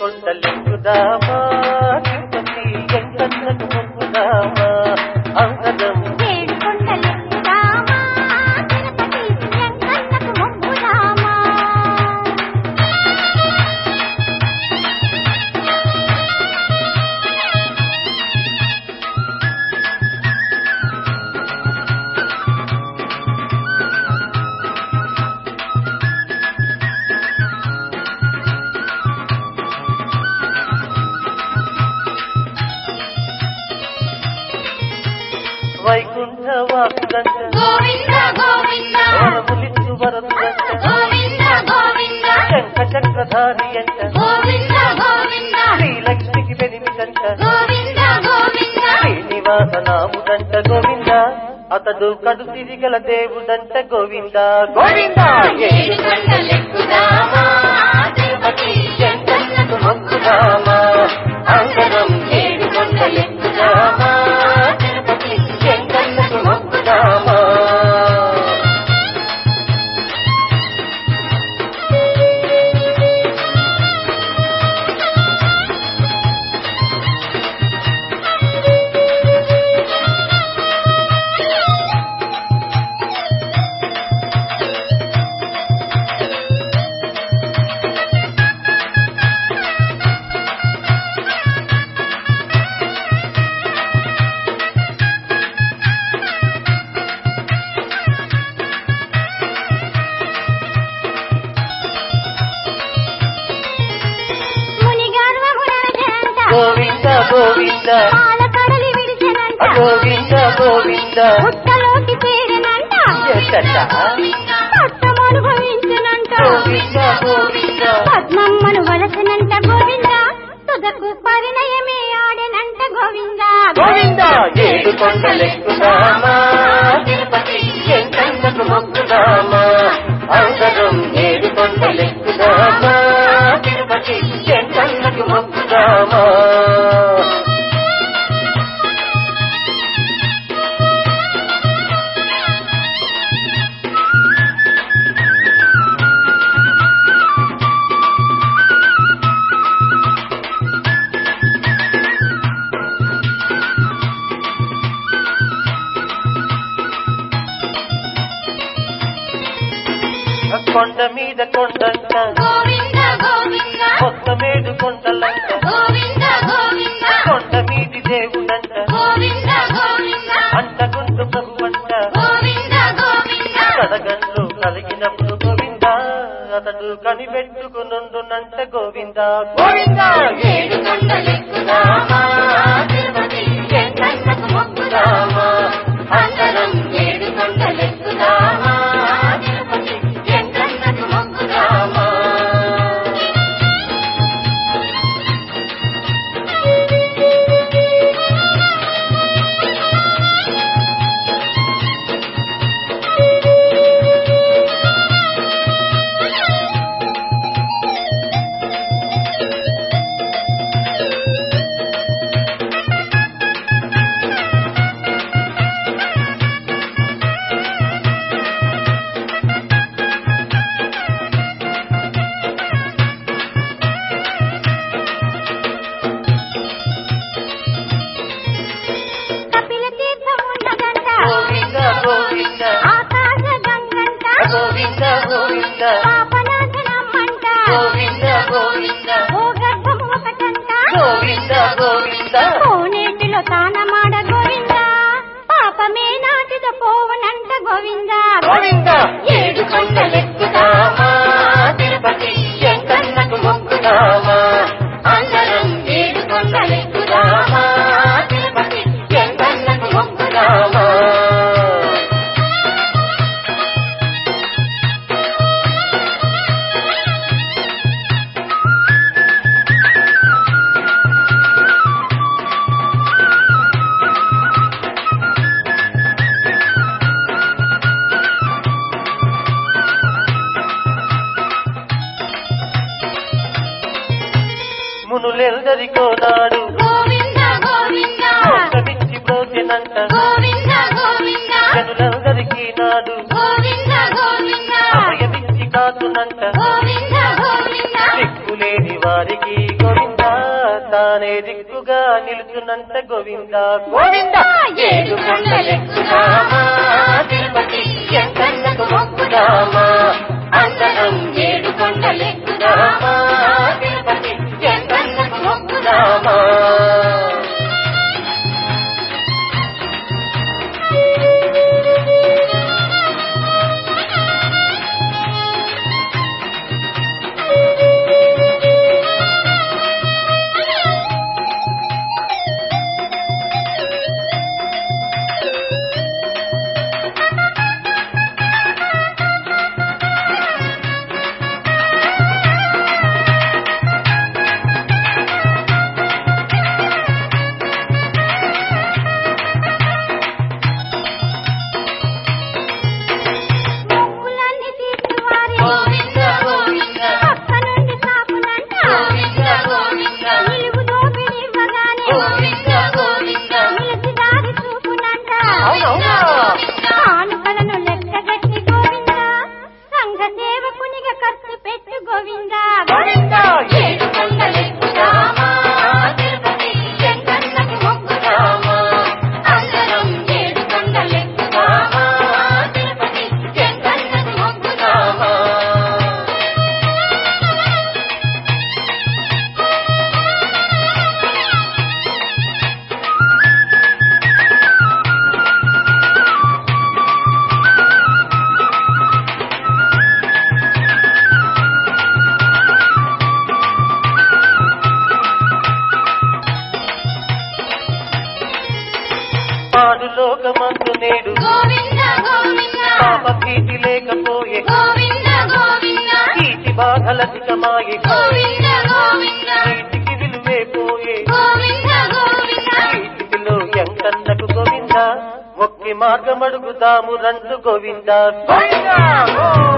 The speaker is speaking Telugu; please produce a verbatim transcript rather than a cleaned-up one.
కొండలెక్కుదామా తిరుపతి వెంకన్నకు మొక్కుదామా అందరం ఏడు కొండలెక్కుదామా తిరుపతి వెంకన్నకు మొక్కుదామా వైకుంఠవాసుడంట గోవింద గోవింద వరములిచ్చు వరదుడంట గోవింద గోవింద శంఖ చక్రధారి అంట గోవింద గోవింద శ్రీలక్ష్మికి పెనిమిటంట గోవింద గోవింద శ్రీనివాస నాముడంట గోవింద అతడు కడు తిరిగల దేవుడంట గోవింద గోవింద ఏడు కొండలెక్కుదామా తిరుపతి వెంకన్నకు మొక్కుదామా అందరం ఏడు కొండలెక్కుదామా తిరుపతి వెంకన్నకు మొక్కుదామా గోవింద గోవింద పాలకడలి విడిచెనంట గోవింద గోవింద పుట్టలోకి చేరినంట కష్టం అనుభవించినంట గోవింద గోవింద పద్మమ్మను వలసనంట గోవింద తుదకు పరిణయమే ఆడెనంట గోవింద గోవింద ఏడు కొండలెక్కుదామా తిరుపతి వెంకన్నకు మొక్కుదామా అందరం ఏడు కొండలెక్కుదామా తిరుపతి వెంకన్నకు మొక్కుదామా కొండ మీద కొండంట గోవింద గోవింద మొత్తమేడు కొండలంట గోవింద గోవింద కొండ మీది దేవుడంట గోవింద గోవింద అంటగుండు ప్రభువంట గోవింద గోవింద కడగండ్లు కలిగినప్పుడు గోవింద అతడు కనిపెట్టుకునుండునంట గోవింద గోవింద ఏడు కొండలెక్కుదామా తిరుపతి వెంకన్నకు మొక్కుదామా అందరం ఏడు కొండలెక్కుదామా తిరుపతి వెంకన్నకు మొక్కుదామా కపిల తీర్థం ఉన్నదంట గోవింద గోవింద ఆకాశ గంగంట గోవింద గోవింద పాపనాశనమ్మంట గోవింద గోవింద భూగర్భం ఒకటంట గోవింద గోవింద కోనేటిలో తానమాడ గోవింద పాపమే నాటిద పోవనంట గోవింద గోవింద ఏడు కొండలెక్కుదామా తిరుపతి వెంకన్నకు మొక్కుదామా అందరం ఏడు కొండలెక్కుదామా తిరుపతి వెంకన్నకు మొక్కుదామా మునులెందరికో నాడు గోవింద గోవింద మోక్షమిచ్చి బ్రోచెనంట గోవింద గోవింద జనులందరికీ నాడు గోవింద గోవింద అభయమిచ్చి కాతునంట గోవింద గోవింద దిక్కులేని వారికి గోవింద తానే దిక్కుగా నిలుచునంట గోవింద గోవింద ఏడు కొండలెక్కుదామా తిరుపతి ఎంకన్నకు మొక్కుదామా అందరం ఏడు కొండలెక్కుదామా తిరుపతి ఎంకన్నకు మొక్కుదామా లోకమందు నేడు పాప భీతి లేకపోయే కీటి బాధలధికమాయే నీటికి విలువే పోయే నీటిలో ఎంకన్నకు గోవింద ఒక్కి మార్గమడుగుదాము రండు గోవింద.